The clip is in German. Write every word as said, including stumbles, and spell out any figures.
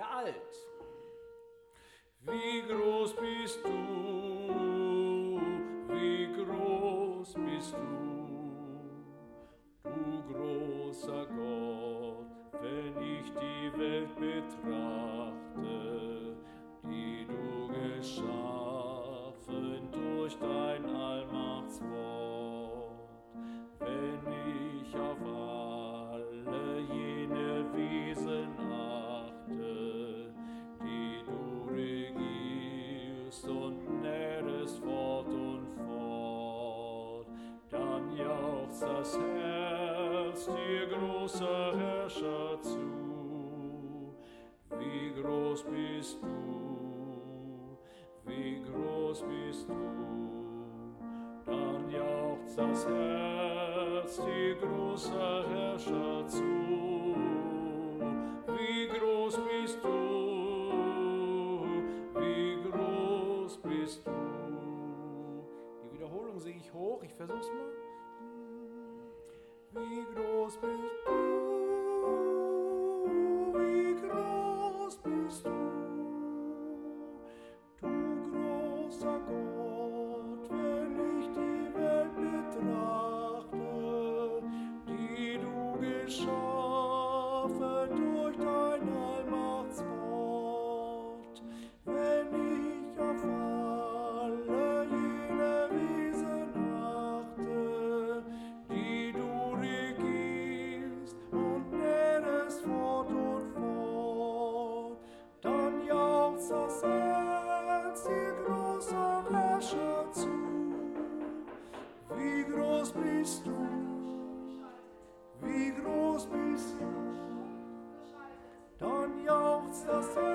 der Alt. Wie groß bist du, wie groß bist du, du großer Gott, wenn ich die Welt betrachte, die du geschaffen durch dein Allmachtswort. Wenn ich auf alle jene Wesen achte, die du regierst und nährest fort und fort, dann jauchzt das Herz dir, großer Herrscher, zu. Wie groß bist du, wie groß bist du, dann jauchzt das Herz dir, großer Herrscher, zu. Wie groß bist du, wie groß bist du. Die Wiederholung singe ich hoch, ich versuch's mal. Wie groß bist du, wie groß bist du, du großer Gott, wenn ich die Welt betrachte, die du geschaffen durch dein Allmachtswort. Wenn ich auf alle jene Wesen achte, die du regierst und nährest fort und fort, dann jauchzt das Herz dir, großer Herrscher, zu. Wie groß bist du, wie groß bist du, dann jauchzt das Herz